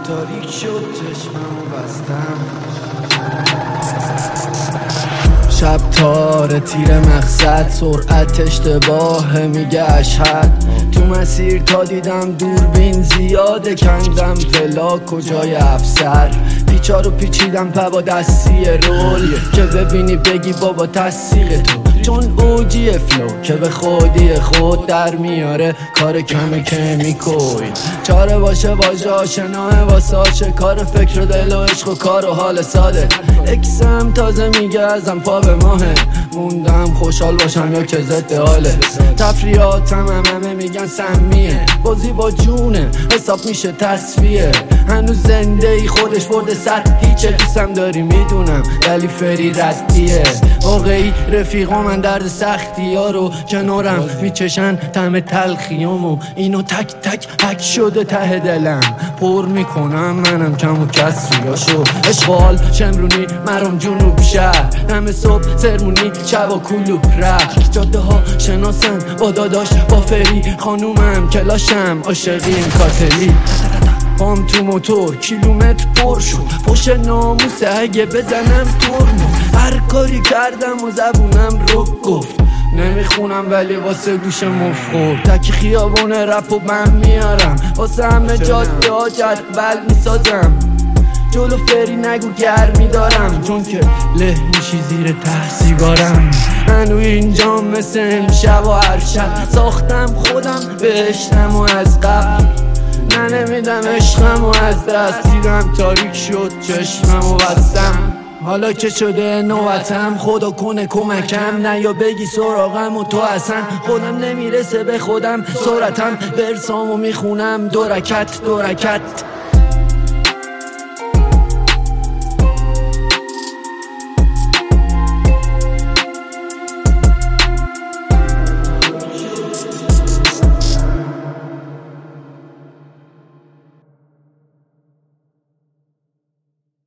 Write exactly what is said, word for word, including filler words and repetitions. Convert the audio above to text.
تاریک شد چشممو بستم. شب تاره تیر مقصد، سرعت اشتباه میگه اشهد. تو مسیر تا دیدم دوربین زیاده، کندم فلا کجای افسر. پیچا رو پیچیدم پا دستی رول که ببینی بگی بابا تصدیق تو، چون اوجی فلو که به خودی خود در میاره کار کمی که میکوی. چاره باشه واژه آشناه واساشه، کار فکر و دل و عشق و کار و حال ساده. اکسم تازه میگه ازم پا به ماهه، موندم خوشحال باشم یا که ضد حاله. تفریحاتم هم همه میگن سمیه، بازی با جونه حساب میشه تصفیه. هنوز زنده ای خودش برده سطحی، چه دوستم داری میدونم ولی فری ردیه. واقعی رفیقا من درد سختی ها رو کنارم میچشن، طعم تلخیامو اینو تک تک حک شده ته دلم پر میکنم منم کم و کسریاشو. اشغال شمرونی مرام جنوب شهر، همه صبح سرمونی شب و کلوب رفت. جاده ها شناسن با داداش با فری، خانومم کلاشم عاشقیم کاتلی. پام تو موتور کیلومتر پر شد، پشت ناموسه اگه بزنم ترمز. هر کاری کردم و زبونم رو گفت، نمیخونم ولی واسه گوش مفخور. تکی خیابون رپ و من میارم، واسه همه جاده ها جدول میسازم. جلو فری نگو گرمی دارم، چون که له میشی زیر ته سیگارم. هنو اینجا مثل امشب و هر شب، ساختم خودم بهشتم و از قبل. نه نمیدم عشقم و از دست، دیدم تاریک شد چشمم و بستم. حالا که شده نوبتم خدا کنه کمکم، نه یا بگی سراغم و تو اصلا خودم نمیرسه به خودم. سرعتم برسامو میخونم دو رکت دو رکت.